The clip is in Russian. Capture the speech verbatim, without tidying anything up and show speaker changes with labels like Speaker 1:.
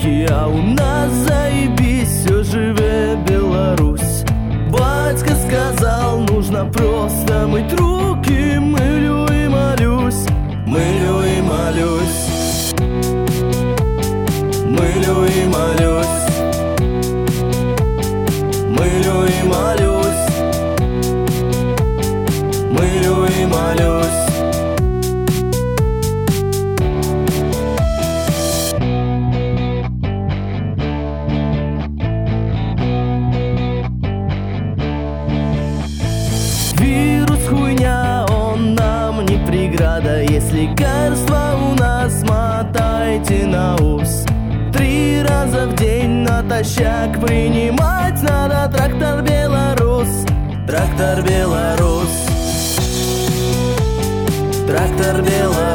Speaker 1: руки, а у нас заебись, все живе Беларусь. Батька сказал, нужно просто мыть руки. Мылю и молюсь, мылю и молюсь, мылю и молюсь, мылю и молюсь, мылю и молюсь. Вирус хуйня, он нам не преграда. Если лекарства у нас, мотайте на ус. Три раза в день натощак принимать надо. Трактор Беларус, трактор Беларус, трактор Беларус.